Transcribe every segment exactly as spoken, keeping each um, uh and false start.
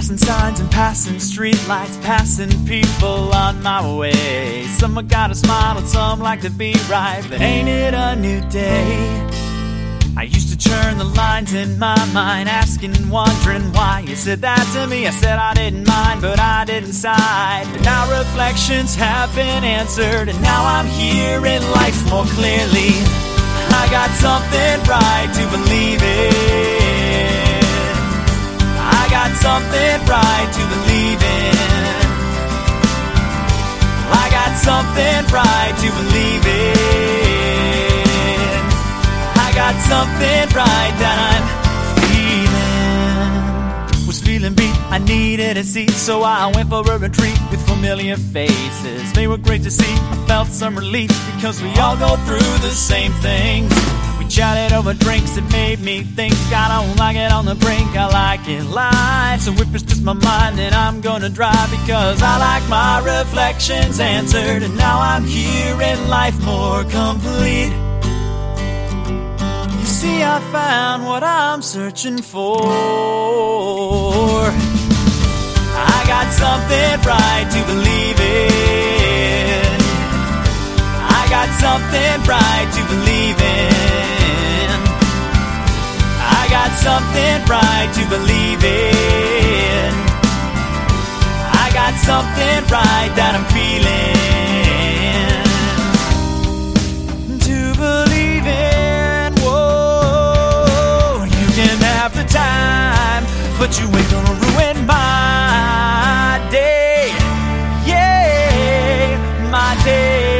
Passing signs and passing street lights, passing people on my way. Some got a smile and some like to be right, but ain't it a new day? I used to churn the lines in my mind, asking, wondering why you said that to me. I said I didn't mind, but I didn't side. But now reflections have been answered, and now I'm hearing life more clearly. I got something right to believe in. I got something right to believe in. I got something right to believe in. I got something right that I'm feeling. Was feeling beat, I needed a seat, so I went for a retreat with familiar faces. They were great to see, I felt some relief, because we all go through the same things. We chatted over drinks, it made me think. I don't like it on the brink, I like it live. So if it's just my mind, then I'm gonna drive, because I like my reflections answered, and now I'm here in life more complete. You see, I found what I'm searching for. I got something right to believe in. I got something right to believe in. I got something right to believe in. I got something right that I'm feeling. To believe in, whoa. You can have the time, but you ain't gonna ruin my day. Yeah, my day.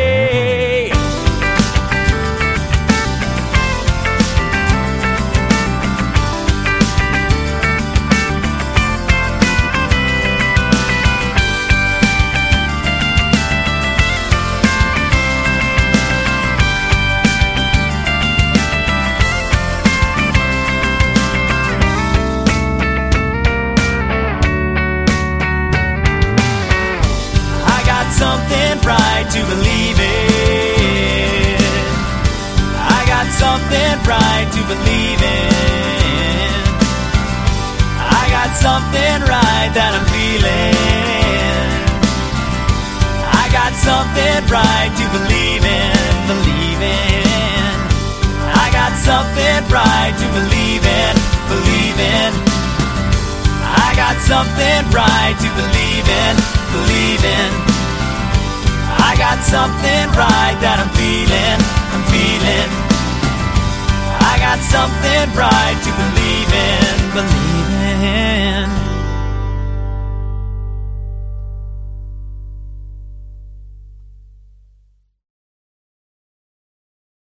Something right to believe in. I got something right to believe in. I got something right that I'm feeling. I got something right to believe in, believe in. I got something right to believe in, believe in. I got something right to believe in, believe in. I got something right that I'm feeling, I'm feeling. I got something right to believe in, believe in.